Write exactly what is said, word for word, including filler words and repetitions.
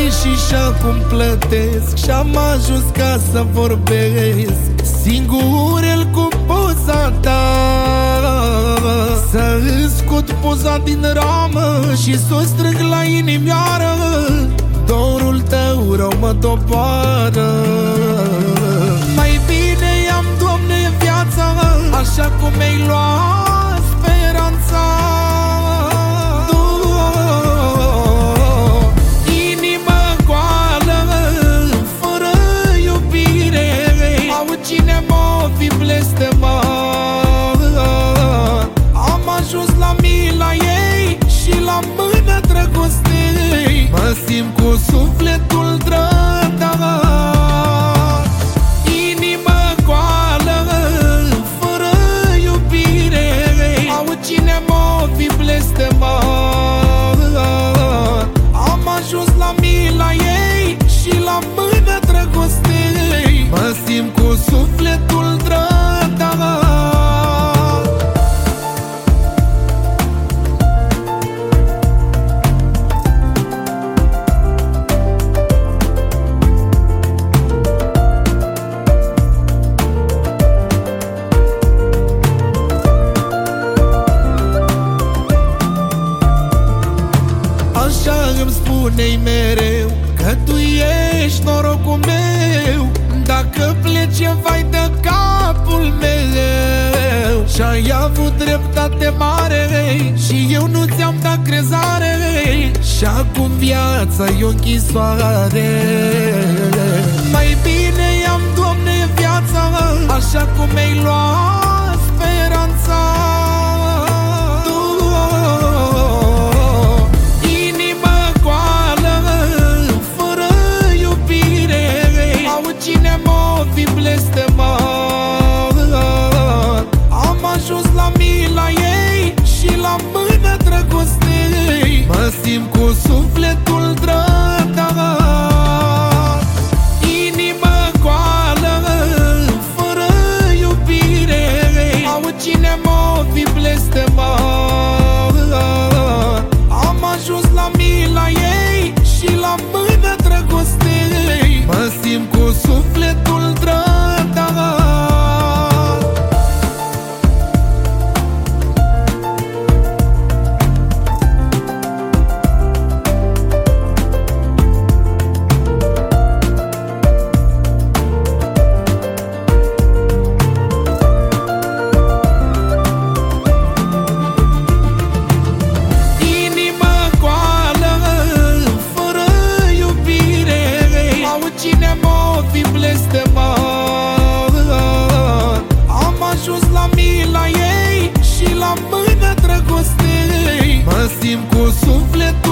și acum plătesc, și-am ajuns ca să vorbesc singur el cu poza ta. Să îți scot poza din ramă și s-o strâng la inimioară. Dorul tău rău mă doboară. Mai bine i-am, Doamne, viața, așa cum mi-ai luat speranța. Inimă goală, fără iubire, au cine m-o fi blestemat. Am ajuns la mila ei și la mână dragostei, mă simt cu sufletul trădat. Inimă goală, fără iubire, au cine m-o fi blestemat. Am ajuns la mila ei și la mână dragostei, mă simt cu sufletul trădat. Așa îmi spune-i mereu că tu ești norocul meu. Dacă plece, vai de capul meu. Și-ai avut dreptate mare și eu nu ți-am dat crezare. Și acum viața e o închisoare. Mai bine i-am, Doamne, viața, așa cum mi-ai luat speranța. Cine m-o fi blestemat. Am ajuns la mila ei și la mână dragostei, mă simt cu sufletul trădat. Inimă goală, fără iubire, au cine m-o fi blestemat. Am ajuns la mila ei și la mână dragostei, mă simt cu sufletul trădat. Inimă goală, fără iubire, au cine m-o fi blestemat. Am ajuns la mila ei și la mână dragostei, mă simt cu sufletul